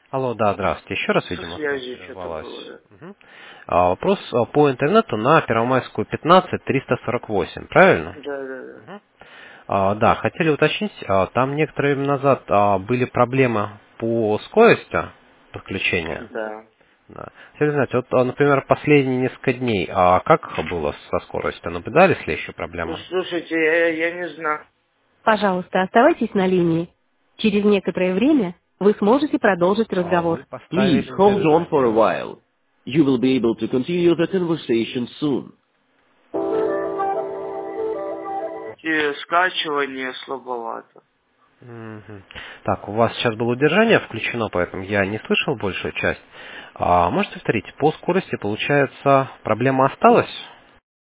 Алло, да, здравствуйте. Еще раз, Со видимо, связь связью что-то было, прервалась. да. Мгм. Вопрос по интернету на Первомайскую 15 348, правильно? Да, да, да. Мгм. Да, хотели уточнить, там некоторое время назад были проблемы по скорости подключения. Да. Да. Хотели знать, вот, например, последние несколько дней, как было со скоростью? Наблюдались ли еще Ну, проблемы? слушайте, я не знаю. Пожалуйста, оставайтесь на линии. Через некоторое время вы сможете продолжить разговор. Вы Please поставили hold on for a удержание. while. You will be able to continue the conversation soon. И скачивание слабовато. Мгм. Так, у вас сейчас было удержание включено, поэтому я не слышал большую часть. Можете повторить, по скорости, получается, проблема осталась?